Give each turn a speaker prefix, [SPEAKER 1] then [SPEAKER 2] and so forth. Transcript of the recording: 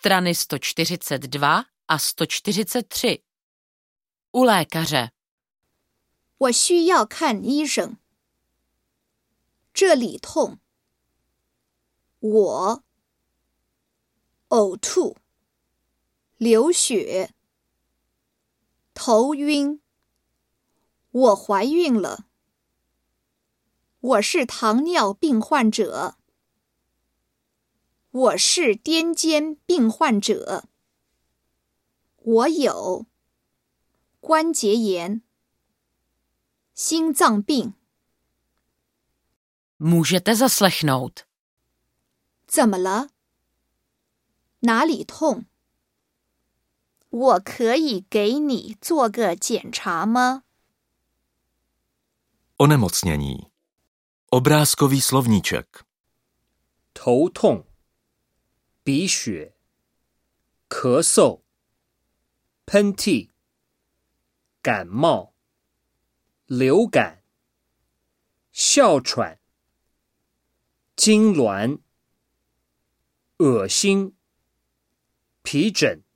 [SPEAKER 1] strany 142 a 143. U lékaře.
[SPEAKER 2] 我需要看医生。这里痛。我呕吐，流血，头晕。我怀孕了。我是糖尿病患者。我是癫痫病患者。我有关节炎、心脏病。
[SPEAKER 1] Můžete zaslechnout.
[SPEAKER 2] 怎么了？哪里痛？我可以给你做个检查吗？
[SPEAKER 3] Onemocnění. Obrázkový slovníček.
[SPEAKER 4] 头痛、鼻血、咳嗽、喷嚏、感冒、流感、哮喘、痉挛、恶心、皮疹。